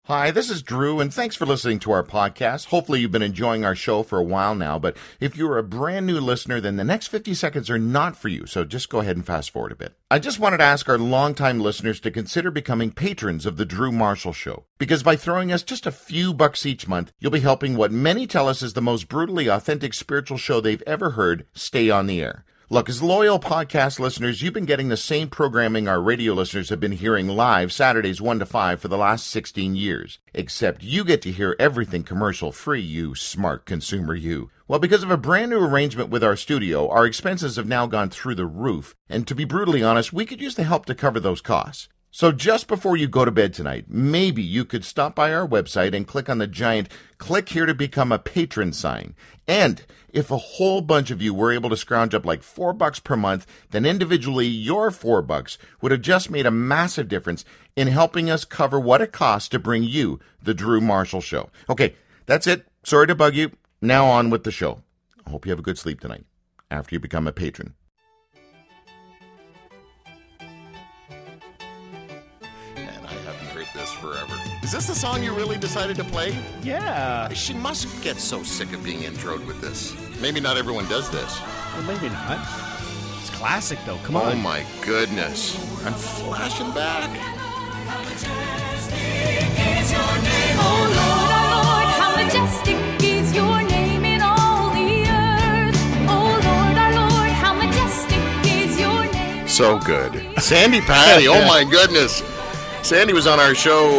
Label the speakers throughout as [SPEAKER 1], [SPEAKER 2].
[SPEAKER 1] Hi, this is Drew, and thanks for listening to our podcast. Hopefully you've been enjoying our show for a while now, but if you're a brand new listener, then the next 50 seconds are not for you, so just go ahead and fast forward a bit. I just wanted to ask our longtime listeners to consider becoming patrons of The Drew Marshall Show, because by throwing us just a few bucks each month, you'll be helping what many tell us is the most brutally authentic spiritual show they've ever heard stay on the air. Look, as loyal podcast listeners, you've been getting the same programming our radio listeners have been hearing live Saturdays 1 to 5 for the last 16 years. Except you get to hear everything commercial-free, you smart consumer, you. Well, because of a brand new arrangement with our studio, our expenses have now gone through the roof. And to be brutally honest, we could use the help to cover those costs. So just before you go to bed tonight, maybe you could stop by our website and click on the giant "Click here to become a patron" sign. And if a whole bunch of you were able to scrounge up like $4 per month, then individually your $4 would have just made a massive difference in helping us cover what it costs to bring you the Drew Marshall Show. Okay, that's it. Sorry to bug you. Now on with the show. I hope you have a good sleep tonight after you become a patron. This forever. Is this the song you really decided to play?
[SPEAKER 2] Yeah.
[SPEAKER 1] She must get so sick of being introed with this. Maybe not everyone does this.
[SPEAKER 2] Well, maybe not. It's classic, though. Come on.
[SPEAKER 1] Oh, my goodness. I'm flashing back.
[SPEAKER 3] How majestic is your name, oh Lord, our Lord. How majestic is your name in all the earth. Oh Lord, our Lord, how majestic is your name.
[SPEAKER 1] So good. Sandi Patty, oh my goodness. Sandy was on our show,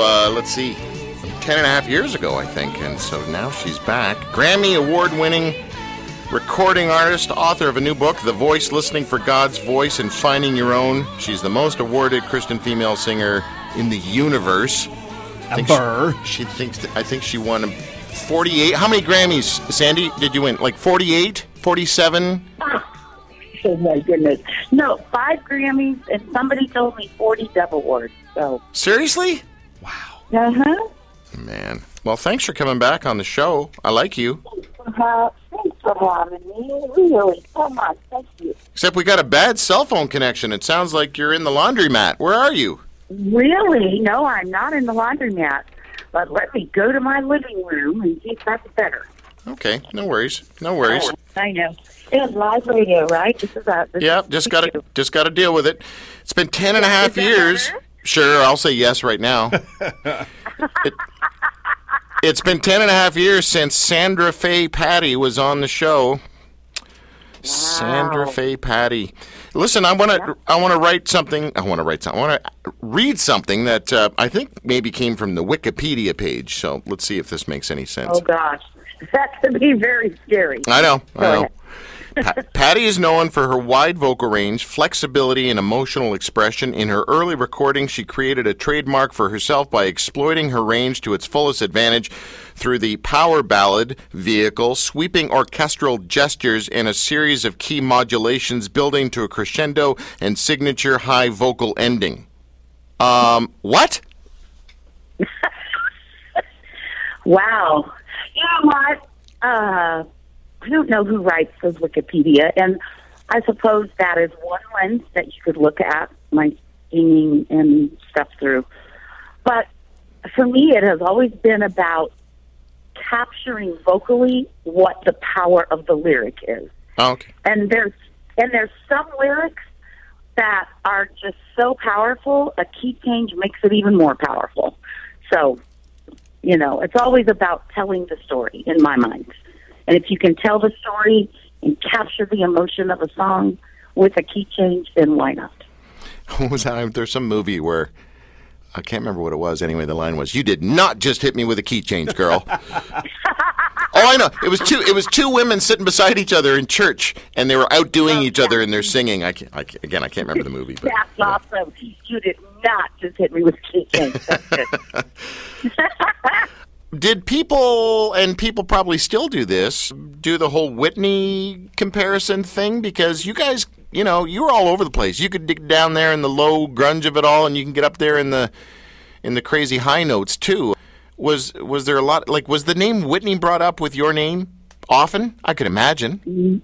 [SPEAKER 1] 10 and a half years ago, I think, and so now she's back. Grammy award-winning recording artist, author of a new book, The Voice, Listening for God's Voice and Finding Your Own. She's the most awarded Christian female singer in the universe. I think she won 48. How many Grammys, Sandy, did you win? Like 48? 47?
[SPEAKER 4] Oh, my goodness. No, 5 Grammys, and somebody told me 40 Dove Awards. So.
[SPEAKER 1] Seriously?
[SPEAKER 2] Wow.
[SPEAKER 4] Uh-huh.
[SPEAKER 1] Man. Well, thanks for coming back on the show. I like you.
[SPEAKER 4] Thanks for having me. Really, so much. Thank you.
[SPEAKER 1] Except we got a bad cell phone connection. It sounds like you're in the laundromat. Where are you?
[SPEAKER 4] Really? No, I'm not in the laundromat. But let me go to my living room and see if that's better.
[SPEAKER 1] Okay, no worries. No worries.
[SPEAKER 4] I know. It's live radio, right? Just
[SPEAKER 1] got to deal with it. It's been 10 and a half years.
[SPEAKER 4] Better?
[SPEAKER 1] Sure, I'll say yes right now. It's been 10 and a half years since Sandra Faye Patty was on the show. Wow. Sandra Faye Patty. Listen, I want to read something that I think maybe came from the Wikipedia page. So let's see if this makes any sense.
[SPEAKER 4] Oh gosh, that could be very scary.
[SPEAKER 1] I know. Patty is known for her wide vocal range, flexibility, and emotional expression. In her early recording, she created a trademark for herself by exploiting her range to its fullest advantage through the power ballad vehicle, sweeping orchestral gestures, and a series of key modulations building to a crescendo and signature high vocal ending. What?
[SPEAKER 4] Wow. You know what? I don't know who writes those Wikipedia, and I suppose that is one lens that you could look at my singing and stuff through. But for me, it has always been about capturing vocally what the power of the lyric is.
[SPEAKER 1] Okay.
[SPEAKER 4] And there's some lyrics that are just so powerful, a key change makes it even more powerful. So, it's always about telling the story in my mind. And if you can tell the story and capture the emotion of a song with a key change, then why not?
[SPEAKER 1] What was that? There's some movie where, I can't remember what it was. Anyway, the line was, "You did not just hit me with a key change, girl." Oh, I know. It was two women sitting beside each other in church, and they were outdoing each other in their singing. I can't remember the movie. But,
[SPEAKER 4] That's awesome. You did not just hit me with a key change. That's good.
[SPEAKER 1] Did people probably still do this, do the whole Whitney comparison thing? Because you guys, you were all over the place. You could dig down there in the low grunge of it all, and you can get up there in the crazy high notes too. Was there a lot, was the name Whitney brought up with your name often? I could imagine.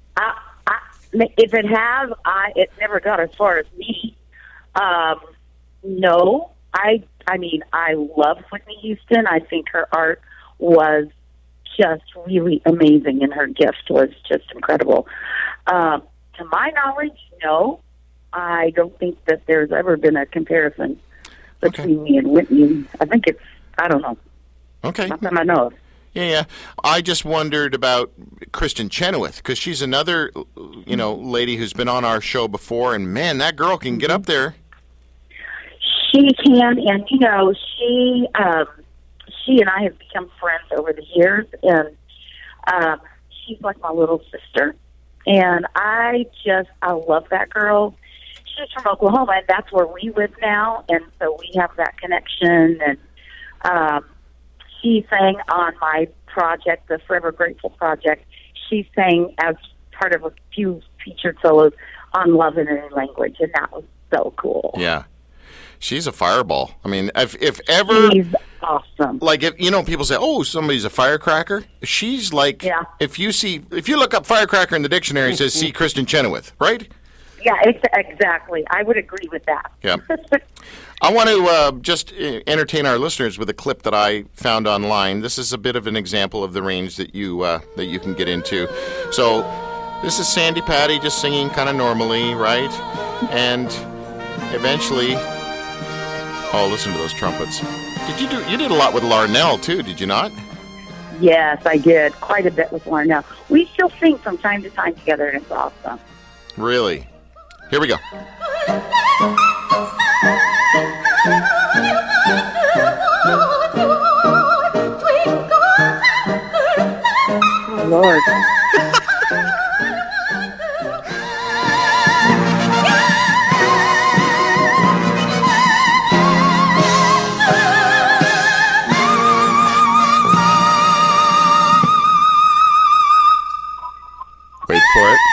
[SPEAKER 4] If it has, it never got as far as me. No. I mean, I love Whitney Houston. I think her art was just really amazing, and her gift was just incredible. To my knowledge, no, I don't think that there's ever been a comparison between me and Whitney. I think I don't know.
[SPEAKER 1] Okay.
[SPEAKER 4] Not that I know of.
[SPEAKER 1] Yeah. I just wondered about Kristen Chenoweth, because she's another, lady who's been on our show before, and man, that girl can get up there.
[SPEAKER 4] She can, and she and I have become friends over the years, and she's like my little sister, and I love that girl. She's from Oklahoma, and that's where we live now, and so we have that connection, and she sang on my project, the Forever Grateful project. She sang as part of a few featured solos on Love in a New Language, and that was so cool.
[SPEAKER 1] Yeah. She's a fireball. I mean, if ever...
[SPEAKER 4] She's awesome.
[SPEAKER 1] Like, people say, oh, somebody's a firecracker. She's like, if you look up firecracker in the dictionary, it says, see Kristen Chenoweth, right?
[SPEAKER 4] Yeah, exactly. I would agree with that.
[SPEAKER 1] Yeah. I want to just entertain our listeners with a clip that I found online. This is a bit of an example of the range that you can get into. So this is Sandi Patty just singing kind of normally, right? And eventually, oh, listen to those trumpets. You did a lot with Larnell too, did you not?
[SPEAKER 4] Yes, I did. Quite a bit with Larnell. We still sing from time to time together, and it's awesome.
[SPEAKER 1] Really? Here we go.
[SPEAKER 4] Oh, Lord.
[SPEAKER 1] Wait for it.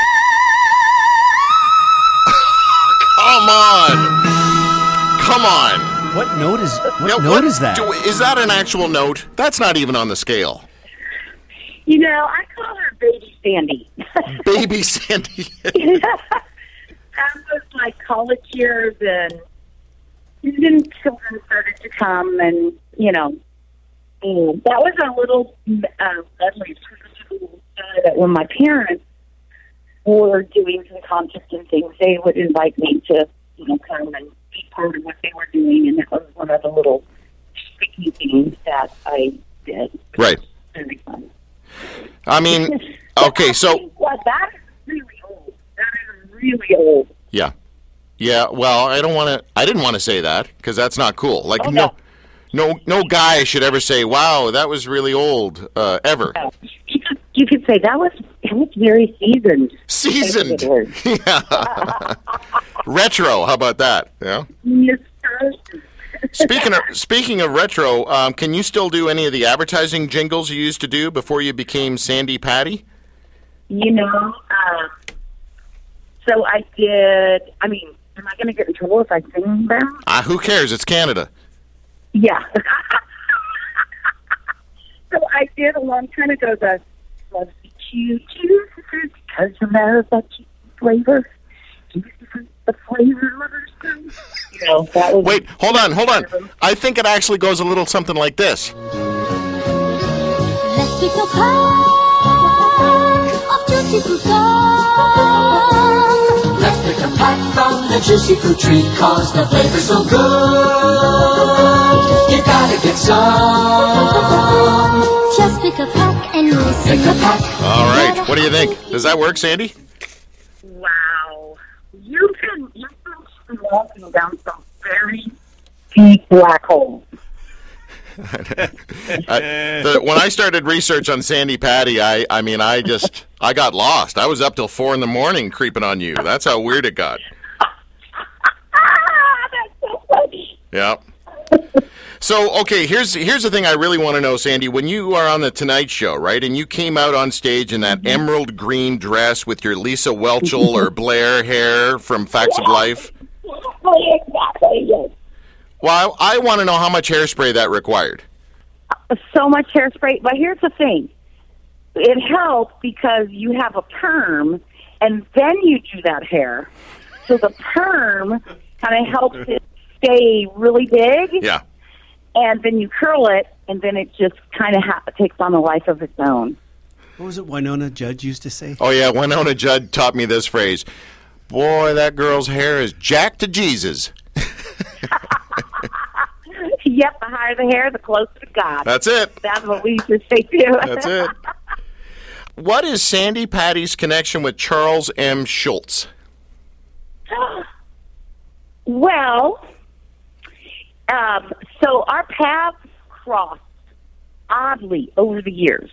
[SPEAKER 1] Come on.
[SPEAKER 2] What note is that?
[SPEAKER 1] Is that an actual note? That's not even on the scale.
[SPEAKER 4] I call her Baby Sandy.
[SPEAKER 1] Baby Sandy.
[SPEAKER 4] That was my college years, and then children started to come, and, that was a little medley that when my parents were doing some concerts and things, they would invite me to, come and be part of what they were doing, and that was one of the little sticky things that I did.
[SPEAKER 1] Right.
[SPEAKER 4] Very fun.
[SPEAKER 1] I mean, okay, so...
[SPEAKER 4] Well, that is really old. That is really old.
[SPEAKER 1] Yeah. Yeah, well, I didn't want to say that, because that's not cool. Like, no guy should ever say, wow, that was really old, ever.
[SPEAKER 4] You could say that was very seasoned.
[SPEAKER 1] Seasoned. Yeah. Retro. How about that? Yeah. Speaking of retro, can you still do any of the advertising jingles you used to do before you became Sandi Patty?
[SPEAKER 4] So I did. I mean, am I going to get in trouble if I sing them?
[SPEAKER 1] Who cares? It's Canada.
[SPEAKER 4] Yeah. So I did a long time ago the Love to Choo because you know that flavor. The flavor. That was.
[SPEAKER 1] Wait, hold on. I think it actually goes a little something like this.
[SPEAKER 3] Let's pick a pack of juicy fruit gum.
[SPEAKER 5] Let's pick a pack from the juicy fruit tree, 'cause the flavor's so good. You gotta get some.
[SPEAKER 3] Just pick a pack and you'll see.
[SPEAKER 5] Pick a pack.
[SPEAKER 1] All right. What do you think? Does that work, Sandy?
[SPEAKER 4] Wow. You've been walking down some very deep black holes.
[SPEAKER 1] When I started research on Sandi Patty, I got lost. I was up till 4 a.m. creeping on you. That's how weird it got.
[SPEAKER 4] That's so funny.
[SPEAKER 1] Yeah. So, okay, here's the thing I really want to know, Sandy. When you are on the Tonight Show, right, and you came out on stage in that emerald green dress with your Lisa Whelchel or Blair hair from Facts of Life.
[SPEAKER 4] Exactly, yes.
[SPEAKER 1] Well, I want to know how much hairspray that required.
[SPEAKER 4] So much hairspray. But here's the thing. It helped because you have a perm, and then you do that hair. So the perm kind of helps it stay really big,
[SPEAKER 1] Yeah.
[SPEAKER 4] and then you curl it, and then it just kind of takes on a life of its own.
[SPEAKER 2] What was it Winona Judd used to say?
[SPEAKER 1] Oh, yeah, Winona Judd taught me this phrase. Boy, that girl's hair is jacked to Jesus.
[SPEAKER 4] Yep, the higher the hair, the closer to God.
[SPEAKER 1] That's it.
[SPEAKER 4] That's what we used to say, too.
[SPEAKER 1] That's it. What is Sandy Patty's connection with Charles M. Schultz?
[SPEAKER 4] Well, so our paths crossed oddly over the years.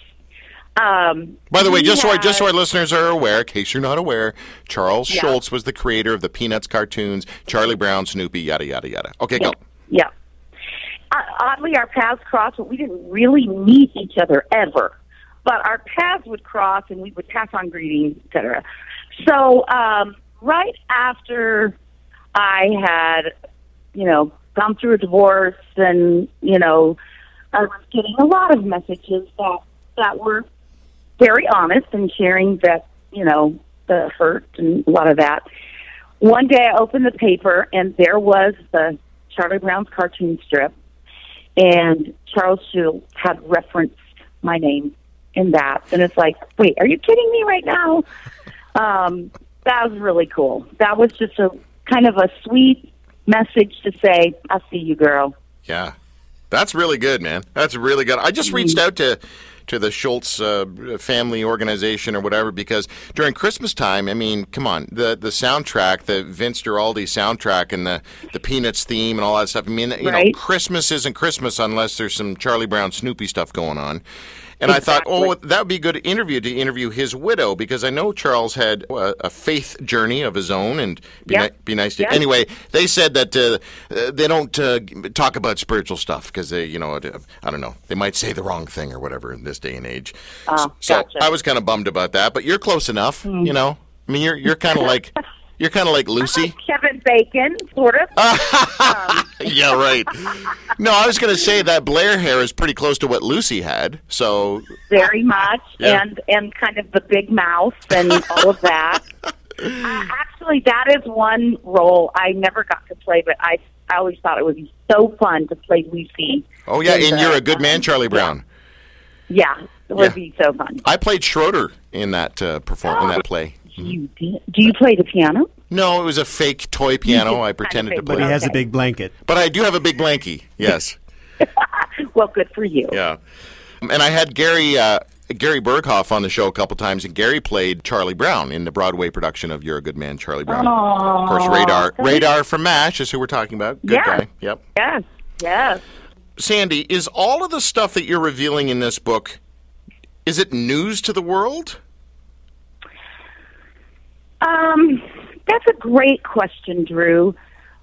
[SPEAKER 1] By the way, just so our listeners are aware, in case you're not aware, Charles
[SPEAKER 4] Yeah.
[SPEAKER 1] Schultz was the creator of the Peanuts cartoons, Charlie Brown, Snoopy, yada, yada, yada. Okay, go.
[SPEAKER 4] Yeah. Oddly, our paths crossed, but we didn't really meet each other ever. But our paths would cross, and we would pass on greetings, et cetera. So right after I had, gone through a divorce, and, I was getting a lot of messages that were very honest and sharing that, the hurt and a lot of that. One day I opened the paper, and there was the Charlie Brown's cartoon strip, and Charles Schultz had referenced my name in that. And it's like, wait, are you kidding me right now? That was really cool. That was just a kind of a sweet message to say, I see you, girl.
[SPEAKER 1] Yeah. That's really good, man. That's really good. I just reached out to the Schultz family organization or whatever because during Christmas time, I mean, come on, the soundtrack, the Vince Guaraldi soundtrack and the Peanuts theme and all that stuff. I mean, you know, Christmas isn't Christmas unless there's some Charlie Brown, Snoopy stuff going on. And
[SPEAKER 4] Exactly.
[SPEAKER 1] I thought, that would be a good interview to interview his widow because I know Charles had a faith journey of his own and be nice to.
[SPEAKER 4] Yep.
[SPEAKER 1] Anyway, they said that they don't talk about spiritual stuff because they, I don't know, they might say the wrong thing or whatever in this day and age.
[SPEAKER 4] Oh,
[SPEAKER 1] so
[SPEAKER 4] gotcha.
[SPEAKER 1] I was kind of bummed about that, but you're close enough, you know. I mean, you're kind of like Lucy.
[SPEAKER 4] Kevin Bacon, sort of.
[SPEAKER 1] Yeah, right. No, I was going to say that Blair hair is pretty close to what Lucy had. So
[SPEAKER 4] Very much,
[SPEAKER 1] Yeah.
[SPEAKER 4] and kind of the big mouth and all of that. Actually, that is one role I never got to play, but I always thought it would be so fun to play Lucy.
[SPEAKER 1] oh yeah,
[SPEAKER 4] in
[SPEAKER 1] and
[SPEAKER 4] the,
[SPEAKER 1] you're a good man, Charlie Brown.
[SPEAKER 4] Yeah, it would
[SPEAKER 1] Yeah.
[SPEAKER 4] be so fun.
[SPEAKER 1] I played Schroeder in that in that play.
[SPEAKER 4] You did? Do you play the piano?
[SPEAKER 1] No, it was a fake toy piano. I pretended to
[SPEAKER 4] fake
[SPEAKER 1] play,
[SPEAKER 2] But he has a
[SPEAKER 4] Okay.
[SPEAKER 2] big blanket.
[SPEAKER 1] but I do have a big blankie. Yes,
[SPEAKER 4] Well, good for you.
[SPEAKER 1] yeah. And I had Gary Berghoff on the show a couple times, and Gary played Charlie Brown in the Broadway production of "You're a Good Man, Charlie Brown." Of course, Radar from MASH is who we're talking about. Good
[SPEAKER 4] Yeah.
[SPEAKER 1] guy. Yep.
[SPEAKER 4] Yes, yes.
[SPEAKER 1] Sandy, is all of the stuff that you're revealing in this book, is it news to the world?
[SPEAKER 4] That's a great question, Drew.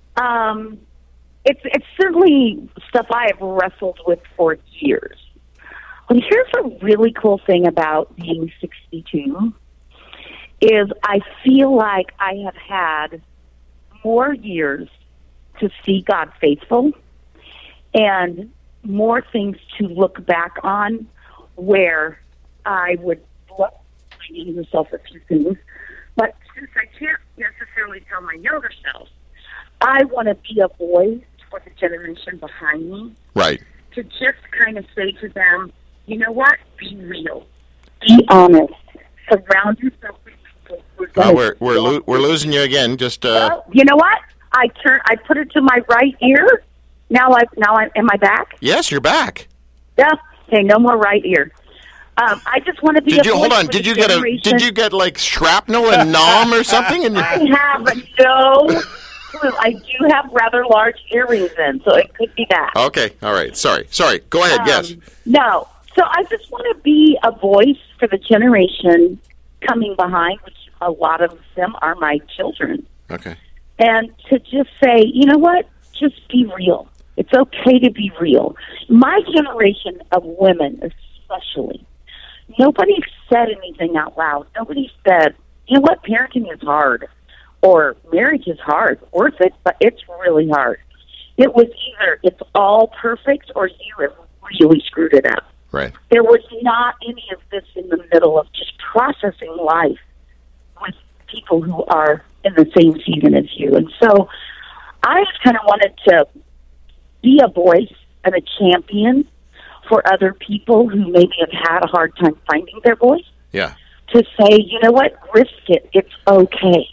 [SPEAKER 4] It's certainly stuff I have wrestled with for years. But here's a really cool thing about being 62 is I feel like I have had more years to see God faithful and more things to look back on where I would look my younger self at few things. But since I can't necessarily tell my younger self, I want to be a voice for the generation behind me
[SPEAKER 1] Right.
[SPEAKER 4] to just kind of say to them, you know what? Be real. Be honest. Surround yourself with people who are gonna
[SPEAKER 1] We're losing you again. Just
[SPEAKER 4] Well, you know what? I put it to my right ear. Now am I back?
[SPEAKER 1] yes, you're back.
[SPEAKER 4] Yeah. Okay, no more right ear. I just want to be.
[SPEAKER 1] Did
[SPEAKER 4] a
[SPEAKER 1] you hold
[SPEAKER 4] voice
[SPEAKER 1] on?
[SPEAKER 4] for
[SPEAKER 1] Did
[SPEAKER 4] the
[SPEAKER 1] you get
[SPEAKER 4] generation.
[SPEAKER 1] Did you get like shrapnel and nom or something? And
[SPEAKER 4] I have no clue. I do have rather large earrings in, so it could be that.
[SPEAKER 1] okay, all right. Sorry. Go ahead. Yes.
[SPEAKER 4] No. So I just want to be a voice for the generation coming behind, which a lot of them are my children.
[SPEAKER 1] Okay.
[SPEAKER 4] And to just say, you know what? Just be real. It's okay to be real. My generation of women, especially, nobody said anything out loud. Nobody said, you know what? Parenting is hard or marriage is hard. Worth it, but it's really hard. It was either it's all perfect or you have really screwed it up.
[SPEAKER 1] Right.
[SPEAKER 4] There was not any of this in the middle of just processing life with people who are in the same season as you. And so I just kind of wanted to be a voice and a champion for other people who maybe have had a hard time finding their voice.
[SPEAKER 1] Yeah.
[SPEAKER 4] To say, you know what, risk it. It's okay.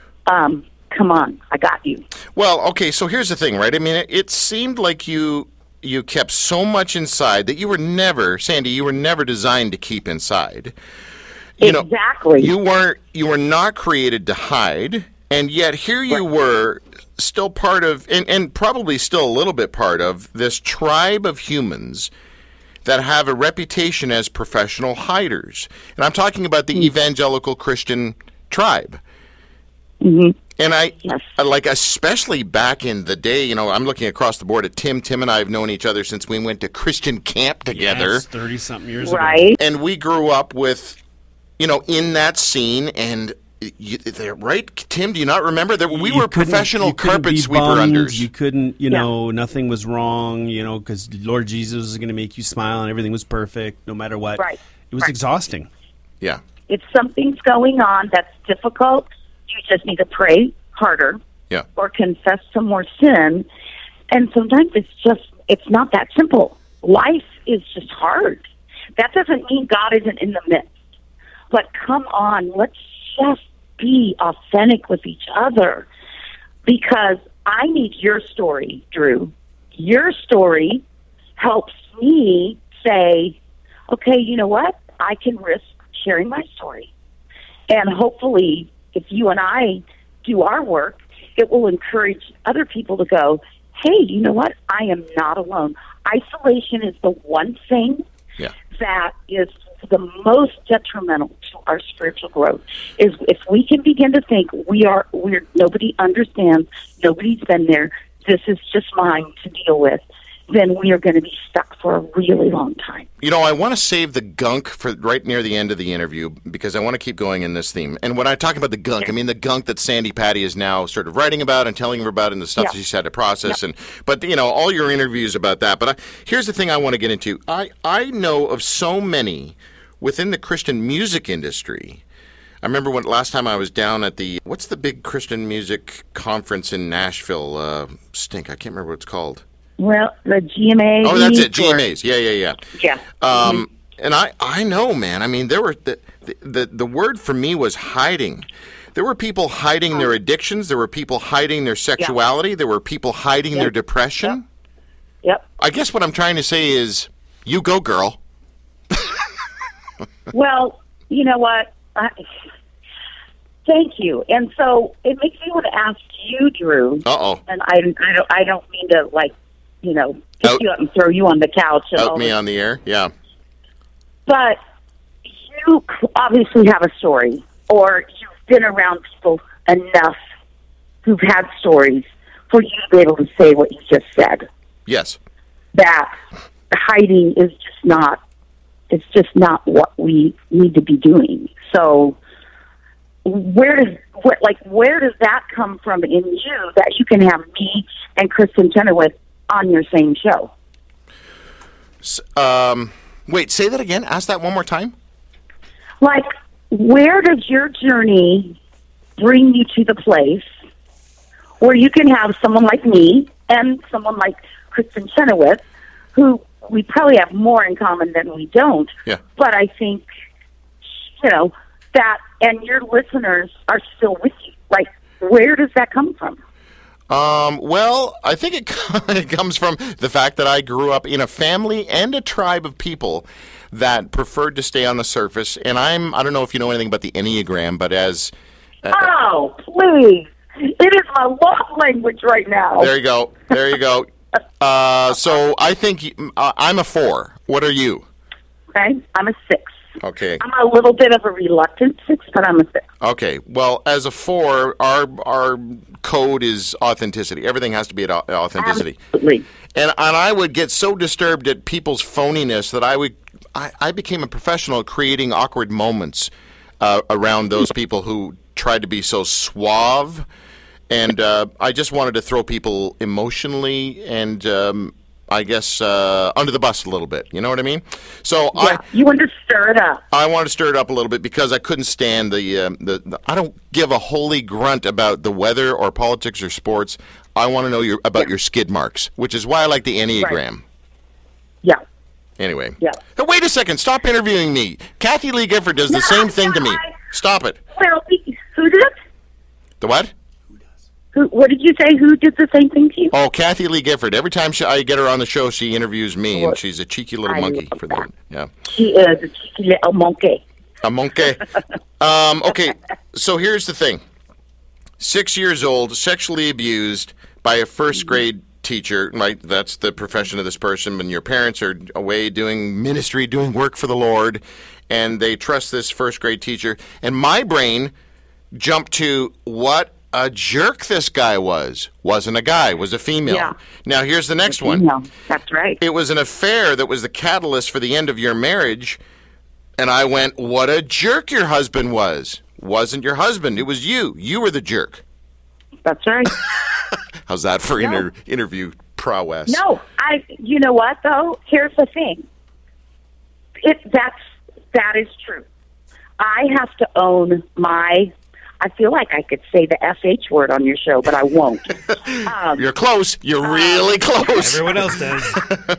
[SPEAKER 4] Come on, I got you.
[SPEAKER 1] Well, okay, so here's the thing, right? I mean, it seemed like you kept so much inside that you were never, Sandy, you were never designed to keep inside.
[SPEAKER 4] Exactly.
[SPEAKER 1] You were not created to hide, and yet here you were, still part of, and probably still a little bit part of, this tribe of humans that have a reputation as professional hiders. And I'm talking about the evangelical Christian tribe.
[SPEAKER 4] Mm-hmm.
[SPEAKER 1] And I like, especially back in the day, I'm looking across the board at Tim. Tim and I have known each other since we went to Christian camp together.
[SPEAKER 2] Yes, 30-something years ago.
[SPEAKER 4] Right.
[SPEAKER 1] And we grew up with, in that scene, and right, Tim, do you not remember that we were professional carpet sweeper unders?
[SPEAKER 2] You couldn't, nothing was wrong, because Lord Jesus was going to make you smile and everything was perfect no matter what.
[SPEAKER 4] Right.
[SPEAKER 2] It was exhausting.
[SPEAKER 1] Yeah.
[SPEAKER 4] If something's going on that's difficult, you just need to pray harder.
[SPEAKER 1] Yeah.
[SPEAKER 4] Or confess some more sin. And sometimes it's not that simple. Life is just hard. That doesn't mean God isn't in the midst. But come on, let's just be authentic with each other, because I need your story, Drew. Your story helps me say, okay, you know what? I can risk sharing my story. And hopefully, if you and I do our work, it will encourage other people to go, hey, you know what? I am not alone. Isolation is the one thing that is the most detrimental to our spiritual growth. Is if we can begin to think we're nobody understands, nobody's been there, this is just mine to deal with, then we are going to be stuck for a really long time.
[SPEAKER 1] I want to save the gunk for right near the end of the interview, because I want to keep going in this theme. And when I talk about the gunk, I mean the gunk that Sandy Patty is now sort of writing about and telling her about, and the stuff that she's had to process. But all your interviews about that. But here's the thing I want to get into. I know of so many within the Christian music industry. I remember last time I was down at what's the big Christian music conference in Nashville? I can't remember what it's called.
[SPEAKER 4] Well, the GMA.
[SPEAKER 1] Oh, that's it. GMAs. Yeah.
[SPEAKER 4] Yeah.
[SPEAKER 1] And I know, man. I mean, there were the word for me was hiding. There were people hiding their addictions. There were people hiding their sexuality. Yeah. There were people hiding their depression.
[SPEAKER 4] Yep.
[SPEAKER 1] I guess what I'm trying to say is, you go, girl.
[SPEAKER 4] Well, you know what? Thank you. And so it makes me want to ask you, Drew.
[SPEAKER 1] Uh-oh.
[SPEAKER 4] And I don't mean to pick you up and throw you on the couch.
[SPEAKER 1] Out me on the air, yeah.
[SPEAKER 4] But you obviously have a story, or you've been around people enough who've had stories for you to be able to say what you just said.
[SPEAKER 1] Yes.
[SPEAKER 4] That hiding is just not what we need to be doing. So where does that come from in you that you can have me and Kristen Chenoweth on your same show?
[SPEAKER 1] Wait, say that again. Ask that one more time.
[SPEAKER 4] Like, where does your journey bring you to the place where you can have someone like me and someone like Kristen Chenoweth, who we probably have more in common than we don't.
[SPEAKER 1] Yeah.
[SPEAKER 4] But I think, that, and your listeners are still with you. Like, where does that come from?
[SPEAKER 1] Well, I think it comes from the fact that I grew up in a family and a tribe of people that preferred to stay on the surface. And I don't know if you know anything about the Enneagram, but as...
[SPEAKER 4] oh, please. It is my love language right now.
[SPEAKER 1] There you go. So I think I'm a 4. What are you?
[SPEAKER 4] Okay, I'm a 6.
[SPEAKER 1] Okay.
[SPEAKER 4] I'm a little bit of a reluctant 6, but I'm a 6.
[SPEAKER 1] Okay. Well, as a 4, our code is authenticity. Everything has to be authenticity.
[SPEAKER 4] Absolutely.
[SPEAKER 1] And I would get so disturbed at people's phoniness that I became a professional at creating awkward moments around those people who tried to be so suave. And I just wanted to throw people emotionally, and I guess, under the bus a little bit. You know what I mean? So
[SPEAKER 4] Yeah, you want to stir it up.
[SPEAKER 1] I wanted to stir it up a little bit because I couldn't stand the I don't give a holy grunt about the weather or politics or sports. I want to know about your skid marks, which is why I like the Enneagram.
[SPEAKER 4] Right. Yeah.
[SPEAKER 1] Anyway.
[SPEAKER 4] Yeah.
[SPEAKER 1] Hey, wait a second. Stop interviewing me. Kathy Lee Gifford does the same thing to me. Stop it.
[SPEAKER 4] Well, who did?
[SPEAKER 1] The what?
[SPEAKER 4] What did you say? Who did the same thing to you?
[SPEAKER 1] Oh, Kathy Lee Gifford. Every time I get her on the show, she interviews me, and she's a cheeky little
[SPEAKER 4] I
[SPEAKER 1] monkey
[SPEAKER 4] love
[SPEAKER 1] for
[SPEAKER 4] that.
[SPEAKER 1] that. Yeah.
[SPEAKER 4] She is a cheeky little monkey.
[SPEAKER 1] A monkey. Okay, so here's the thing. 6 years old, sexually abused by a first grade teacher, right? That's the profession of this person. When your parents are away doing ministry, doing work for the Lord, and they trust this first grade teacher. And my brain jumped to what a jerk this guy was. Wasn't a guy, was a female.
[SPEAKER 4] Yeah.
[SPEAKER 1] Now here's the next one.
[SPEAKER 4] No, that's right.
[SPEAKER 1] It was an affair that was the catalyst for the end of your marriage. And I went, what a jerk your husband was. Wasn't your husband. It was you. You were the jerk.
[SPEAKER 4] That's right.
[SPEAKER 1] How's that for
[SPEAKER 4] No.
[SPEAKER 1] interview prowess?
[SPEAKER 4] No, you know what though? Here's the thing. That is true. I have to own I feel like I could say the SH word on your show, but I won't.
[SPEAKER 1] You're close. You're really close.
[SPEAKER 2] Everyone else does.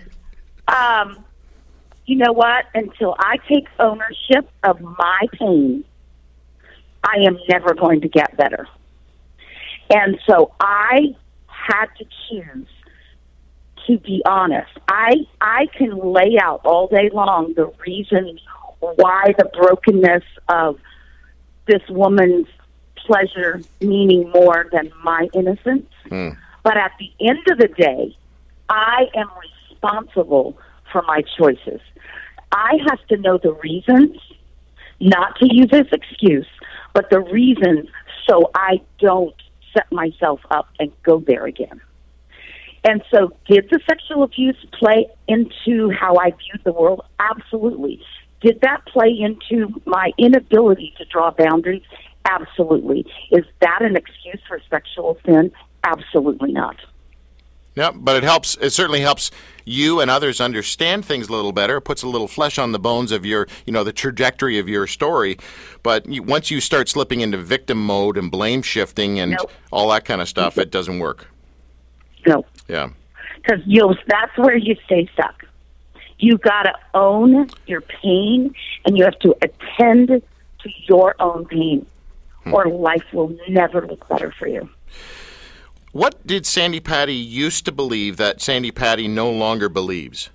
[SPEAKER 4] You know what? Until I take ownership of my pain, I am never going to get better. And so I had to choose to be honest. I can lay out all day long the reasons why the brokenness of this woman's pleasure meaning more than my innocence. But at the end of the day, I am responsible for my choices. I have to know the reasons, not to use this excuse, but the reasons so I don't set myself up and go there again. And so did the sexual abuse play into how I viewed the world? Absolutely. Did that play into my inability to draw boundaries? Absolutely. Is that an excuse for sexual sin? Absolutely not.
[SPEAKER 1] Yeah, but it helps. It certainly helps you and others understand things a little better. It puts a little flesh on the bones of your, the trajectory of your story. But once you start slipping into victim mode and blame shifting and
[SPEAKER 4] Nope.
[SPEAKER 1] all that kind of stuff, it doesn't work.
[SPEAKER 4] No.
[SPEAKER 1] Yeah.
[SPEAKER 4] Because that's where you stay stuck. You got to own your pain, and you have to attend to your own pain, or life will never look better for you.
[SPEAKER 1] What did Sandi Patty used to believe that Sandi Patty no longer believes?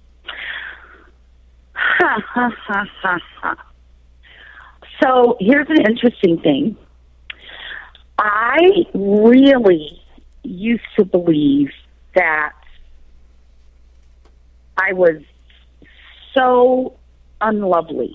[SPEAKER 4] Ha, ha, ha, ha, ha. So here's an interesting thing. I really used to believe that I was so unlovely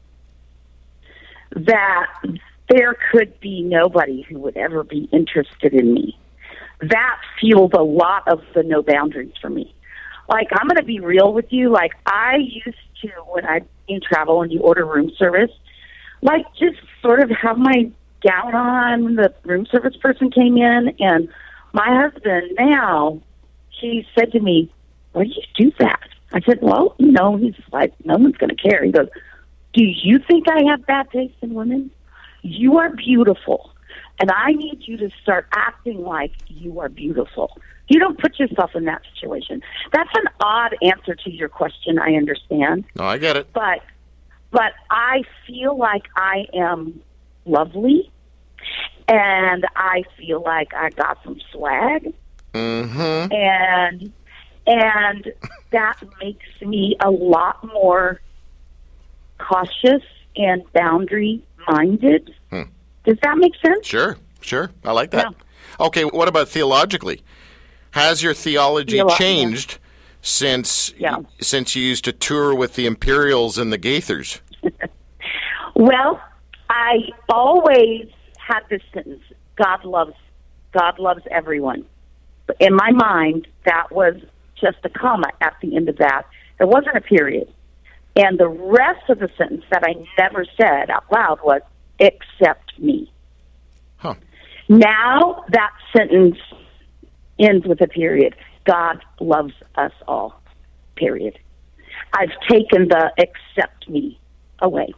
[SPEAKER 4] that there could be nobody who would ever be interested in me. That fueled a lot of the no boundaries for me. Like, I'm going to be real with you. Like, I used to, when I travel and you order room service, like, just sort of have my gown on when the room service person came in. And my husband now, he said to me, why do you do that? I said, well, he's like, no one's going to care. He goes, do you think I have bad taste in women? You are beautiful, and I need you to start acting like you are beautiful. You don't put yourself in that situation. That's an odd answer to your question, I understand.
[SPEAKER 1] No, I get it.
[SPEAKER 4] But I feel like I am lovely, and I feel like I got some swag.
[SPEAKER 1] Mm-hmm.
[SPEAKER 4] And that makes me a lot more cautious and boundary-minded. Does that make sense?
[SPEAKER 1] Sure. I like that. Yeah. Okay, what about theologically? Has your theology changed since you used to tour with the Imperials and the Gaithers?
[SPEAKER 4] Well, I always had this sentence, God loves everyone. In my mind, that was just a comma at the end of that. It wasn't a period. And the rest of the sentence that I never said out loud was, except me.
[SPEAKER 1] Huh.
[SPEAKER 4] Now that sentence ends with a period. God loves us all, period. I've taken the accept me away.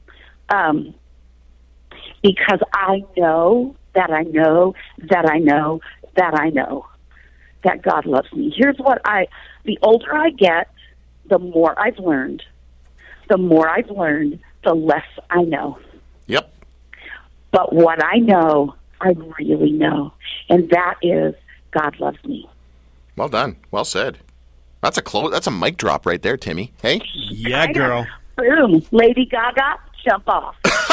[SPEAKER 4] Because I know that I know that I know that I know that God loves me. Here's what the older I get, the more I've learned. The more I've learned, the less I know.
[SPEAKER 1] Yep.
[SPEAKER 4] But what I know, I really know. And that is God loves me.
[SPEAKER 1] Well done. Well said. That's a mic drop right there, Timmy. Hey?
[SPEAKER 2] Yeah, girl.
[SPEAKER 4] Boom. Lady Gaga, jump off.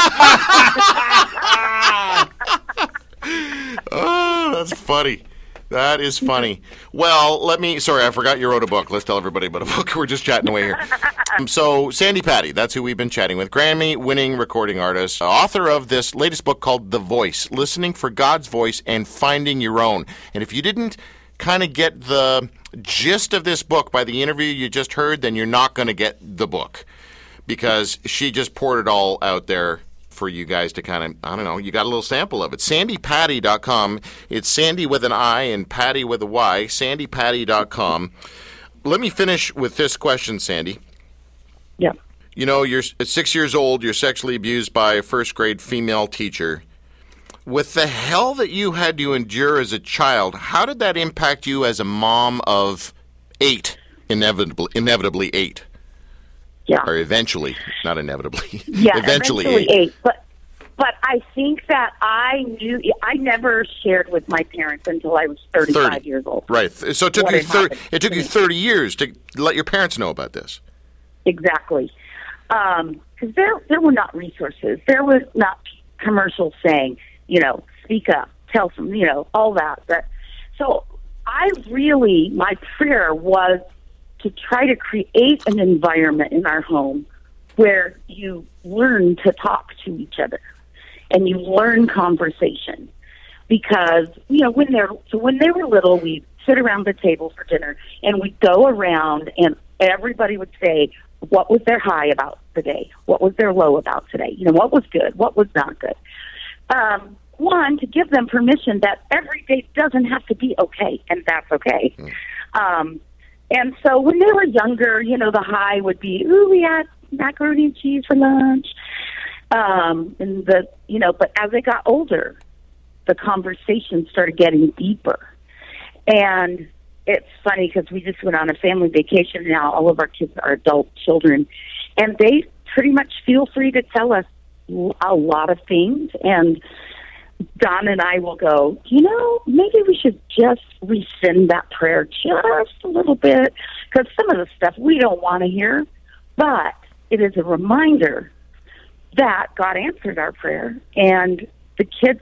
[SPEAKER 1] Oh, that's funny. That is funny. Well, sorry, I forgot you wrote a book. Let's tell everybody about a book. We're just chatting away here. So, Sandi Patty, that's who we've been chatting with. Grammy-winning recording artist, author of this latest book called The Voice, Listening for God's Voice and Finding Your Own. And if you didn't kind of get the gist of this book by the interview you just heard, then you're not going to get the book, because she just poured it all out there for you guys to kind of, I don't know, you got a little sample of it. SandiPatty.com. It's Sandy with an I and Patty with a Y. SandiPatty.com. Let me finish with this question, Sandy.
[SPEAKER 4] Yeah.
[SPEAKER 1] You know, you're 6 years old, you're sexually abused by a first-grade female teacher. With the hell that you had to endure as a child, how did that impact you as a mom of 8, inevitably 8?
[SPEAKER 4] Yeah.
[SPEAKER 1] Or eventually, not inevitably.
[SPEAKER 4] Yeah,
[SPEAKER 1] eventually
[SPEAKER 4] 8. But I think that I never shared with my parents until I was 35 years old.
[SPEAKER 1] Right. So it took you 30 years to let your parents know about this.
[SPEAKER 4] Exactly. Because there were not resources. There was not commercials saying, speak up, tell some, all that. So my prayer was to try to create an environment in our home where you learn to talk to each other and you learn conversation. Because, when they were little, we'd sit around the table for dinner and we'd go around and everybody would say what was their high about the day, what was their low about today, what was good, what was not good. One, to give them permission that every day doesn't have to be okay, and that's okay. And so when they were younger, the high would be, we had macaroni and cheese for lunch. But as they got older, the conversation started getting deeper. And it's funny because we just went on a family vacation now. All of our kids are adult children, and they pretty much feel free to tell us a lot of things. And Don and I will go, maybe we should just rescind that prayer just a little bit, because some of the stuff we don't want to hear, but it is a reminder that God answered our prayer, and the kids,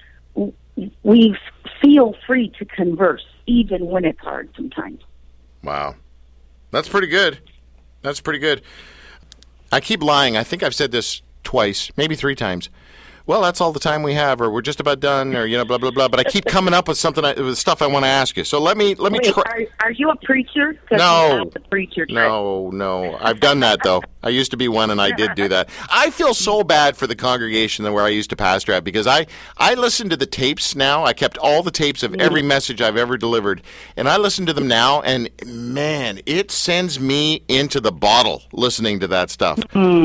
[SPEAKER 4] we feel free to converse, even when it's hard sometimes.
[SPEAKER 1] Wow. That's pretty good. That's pretty good. I keep lying. I think I've said this twice, maybe 3 times. Well, that's all the time we have, or we're just about done, or blah blah blah. But I keep coming up with with stuff I want to ask you. So let me try.
[SPEAKER 4] Are you a preacher?
[SPEAKER 1] No,
[SPEAKER 4] the preacher.
[SPEAKER 1] No. I've done that though. I used to be one, and I did do that. I feel so bad for the congregation where I used to pastor at, because I listen to the tapes now. I kept all the tapes of every message I've ever delivered, and I listen to them now, and man, it sends me into the bottle listening to that stuff.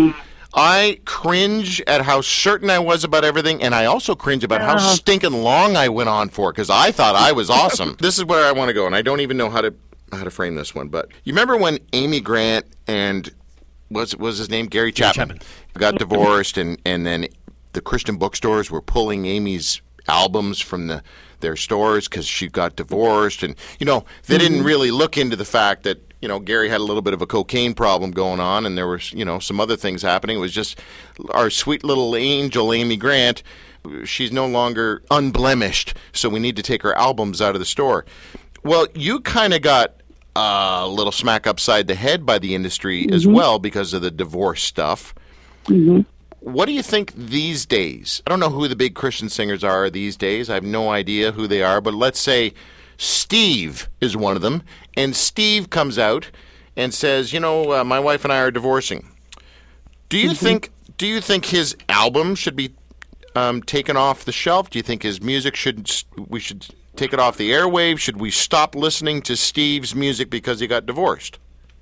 [SPEAKER 1] I cringe at how certain I was about everything, and I also cringe about how stinking long I went on for, because I thought I was awesome. This is where I want to go, and I don't even know how to frame this one. But you remember when Amy Grant and was his name Gary Chapman got divorced, and then the Christian bookstores were pulling Amy's albums from their stores because she got divorced, and they didn't really look into the fact that Gary had a little bit of a cocaine problem going on, and there were, some other things happening. It was just our sweet little angel, Amy Grant. She's no longer unblemished, so we need to take her albums out of the store. Well, you kind of got a little smack upside the head by the industry as well because of the divorce stuff. What do you think these days? I don't know who the big Christian singers are these days. I have no idea who they are, but let's say Steve is one of them, and Steve comes out and says, my wife and I are divorcing. Do you think his album should be taken off the shelf? Do you think his music we should take it off the airwaves? Should we stop listening to Steve's music because he got divorced?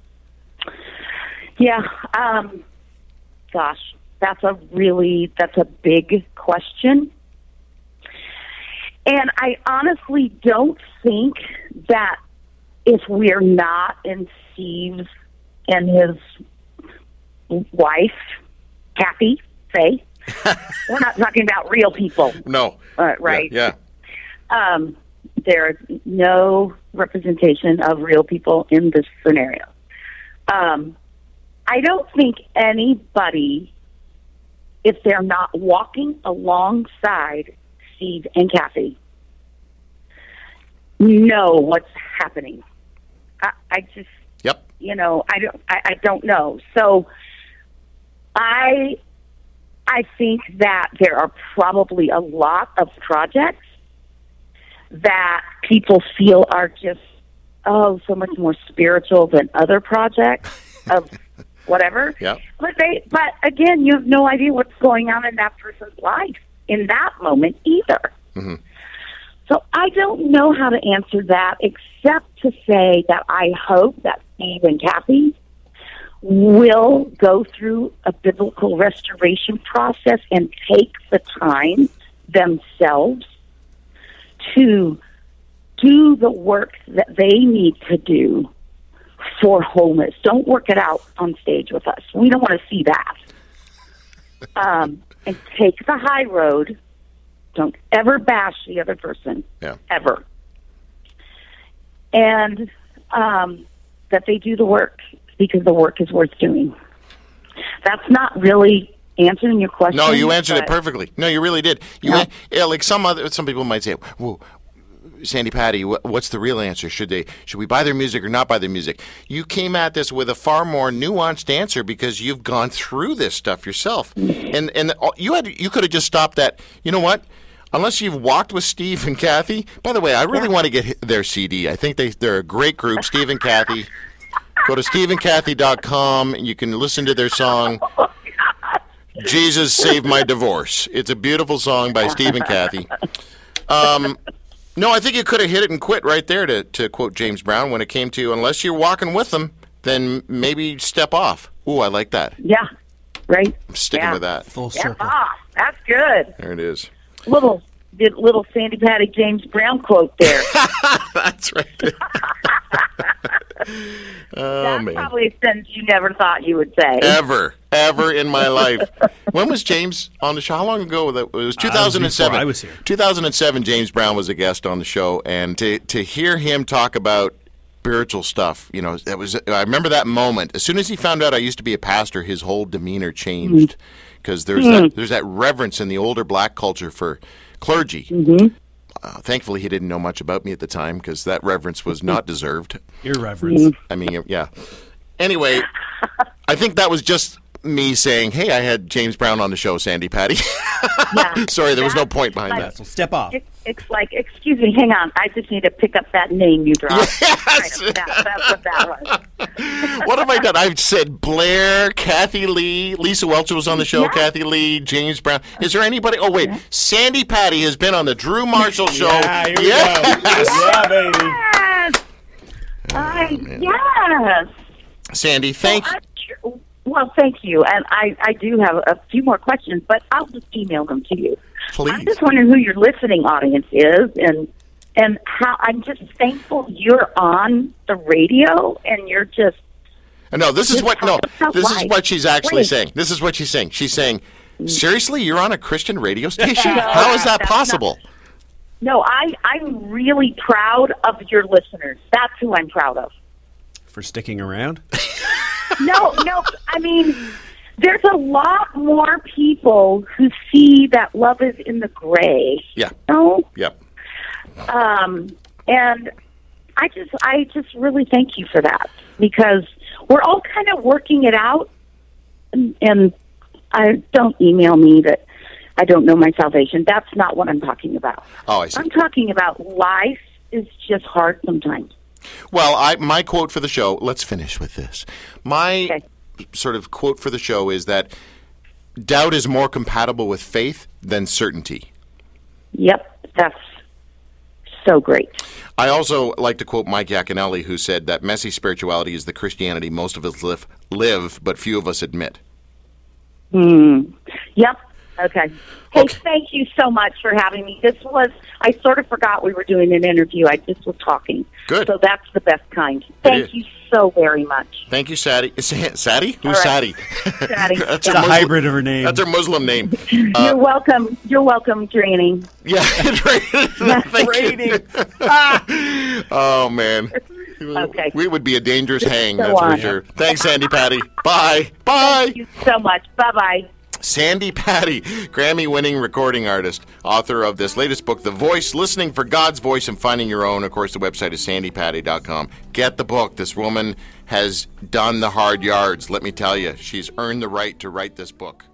[SPEAKER 4] Yeah. Gosh, that's a big question. And I honestly don't think that if we're not in Steve's and his wife, Kathy, Faye, we're not talking about real people.
[SPEAKER 1] No.
[SPEAKER 4] Right?
[SPEAKER 1] Yeah.
[SPEAKER 4] There is no representation of real people in this scenario. I don't think anybody, if they're not walking alongside Steve and Kathy, know what's happening. I just,
[SPEAKER 1] Yep.
[SPEAKER 4] I don't know. So I think that there are probably a lot of projects that people feel are just, so much more spiritual than other projects of whatever.
[SPEAKER 1] Yep.
[SPEAKER 4] But again, you have no idea what's going on in that person's life in that moment either.
[SPEAKER 1] Mm-hmm.
[SPEAKER 4] So I don't know how to answer that except to say that I hope that Steve and Kathy will go through a biblical restoration process and take the time themselves to do the work that they need to do for wholeness. Don't work it out on stage with us. We don't want to see that. And take the high road. Don't ever bash the other person, ever. And that they do the work because the work is worth doing. That's not really answering your question.
[SPEAKER 1] No, you answered it perfectly. No, you really did. Like some people might say, "Well, Sandy Patty, what's the real answer? Should we buy their music or not buy their music?" You came at this with a far more nuanced answer because you've gone through this stuff yourself, and you could have just stopped at, you know what? Unless you've walked with Steve and Kathy. By the way, I really want to get their CD. I think they're a great group, Steve and Kathy. Go to steveandkathy.com and you can listen to their song, Jesus Saved My Divorce. It's a beautiful song by Steve and Kathy. No, I think you could have hit it and quit right there, to quote James Brown, when it came to, unless you're walking with them, then maybe step off. Ooh, I like that.
[SPEAKER 4] Yeah, right.
[SPEAKER 1] I'm sticking with that.
[SPEAKER 2] Full
[SPEAKER 4] Step
[SPEAKER 2] circle.
[SPEAKER 4] off. That's good.
[SPEAKER 1] There it is.
[SPEAKER 4] Little Sandy Patty James Brown quote there.
[SPEAKER 1] That's right.
[SPEAKER 4] That's
[SPEAKER 1] man.
[SPEAKER 4] probably a sentence you never thought you would say.
[SPEAKER 1] Ever in my life. When was James on the show? How long ago? It was 2007.
[SPEAKER 2] before I was here.
[SPEAKER 1] 2007, James Brown was a guest on the show, and to hear him talk about spiritual stuff, I remember that moment. As soon as he found out I used to be a pastor, his whole demeanor changed, because there's that reverence in the older black culture for clergy. Mm-hmm. Thankfully, he didn't know much about me at the time, because that reverence was not deserved.
[SPEAKER 2] Irreverence.
[SPEAKER 1] I mean, yeah. Anyway, I think that was just me saying, hey, I had James Brown on the show, Sandy Patty.
[SPEAKER 4] Yeah.
[SPEAKER 1] Sorry, there was no point behind that.
[SPEAKER 2] So step off.
[SPEAKER 4] It's like, excuse me, hang on. I just need to pick up that name you dropped.
[SPEAKER 1] Yes!
[SPEAKER 4] That's what that was.
[SPEAKER 1] What have I done? I've said Blair, Kathy Lee, Lisa Welch was on the show,
[SPEAKER 4] Yeah.
[SPEAKER 1] Kathy Lee, James Brown. Is there anybody? Oh, wait. Sandy Patty has been on the Drew Marshall show.
[SPEAKER 2] Yeah, here we go.
[SPEAKER 1] Yes!
[SPEAKER 2] Yeah, baby.
[SPEAKER 4] Yes. Yes.
[SPEAKER 1] Sandy, thank you.
[SPEAKER 4] Well, thank you. And I do have a few more questions, but I'll just email them to you.
[SPEAKER 1] Please.
[SPEAKER 4] I'm just wondering who your listening audience is and how I'm just thankful you're on the radio and you're just
[SPEAKER 1] No, this is what she's actually
[SPEAKER 4] Wait.
[SPEAKER 1] saying. This is what she's saying. She's saying, seriously, you're on a Christian radio station?
[SPEAKER 4] No,
[SPEAKER 1] How is that
[SPEAKER 4] that's
[SPEAKER 1] possible?
[SPEAKER 4] No, I'm really proud of your listeners. That's who I'm proud of.
[SPEAKER 2] For sticking around?
[SPEAKER 4] No, I mean, there's a lot more people who see that love is in the gray.
[SPEAKER 1] Yeah.
[SPEAKER 4] No?
[SPEAKER 1] Yep.
[SPEAKER 4] And I just really thank you for that, because we're all kind of working it out. And I don't email me that I don't know my salvation. That's not what I'm talking about.
[SPEAKER 1] Oh, I see.
[SPEAKER 4] I'm talking about life is just hard sometimes.
[SPEAKER 1] Well, my quote for the show, let's finish with this. My
[SPEAKER 4] Okay.
[SPEAKER 1] sort of quote for the show is that doubt is more compatible with faith than certainty.
[SPEAKER 4] Yep, that's so great.
[SPEAKER 1] I also like to quote Mike Yaconelli, who said that messy spirituality is the Christianity most of us live but few of us admit.
[SPEAKER 4] Yep. Okay. Hey,
[SPEAKER 1] Okay.
[SPEAKER 4] thank you so much for having me. I sort of forgot we were doing an interview. I just was talking.
[SPEAKER 1] Good.
[SPEAKER 4] So that's the best kind.
[SPEAKER 1] is.
[SPEAKER 4] Thank you so very much.
[SPEAKER 1] Thank you, Sadie. Sadie? Who's
[SPEAKER 4] All right.
[SPEAKER 1] Sadie?
[SPEAKER 4] Sadie.
[SPEAKER 1] That's
[SPEAKER 2] It's
[SPEAKER 1] her
[SPEAKER 2] a hybrid of her name.
[SPEAKER 1] That's her Muslim name.
[SPEAKER 4] You're welcome. You're welcome, Granny.
[SPEAKER 1] Yeah. Thank you. Oh, man.
[SPEAKER 4] Okay.
[SPEAKER 1] We would be a dangerous hang,
[SPEAKER 4] go
[SPEAKER 1] that's for
[SPEAKER 4] on.
[SPEAKER 1] sure. Thanks, Sandy Patty. Bye. Bye.
[SPEAKER 4] Thank you so much. Bye-bye.
[SPEAKER 1] Sandy Patty, Grammy-winning recording artist, author of this latest book, The Voice, Listening for God's Voice and Finding Your Own. Of course, the website is sandypatty.com. Get the book. This woman has done the hard yards. Let me tell you, she's earned the right to write this book.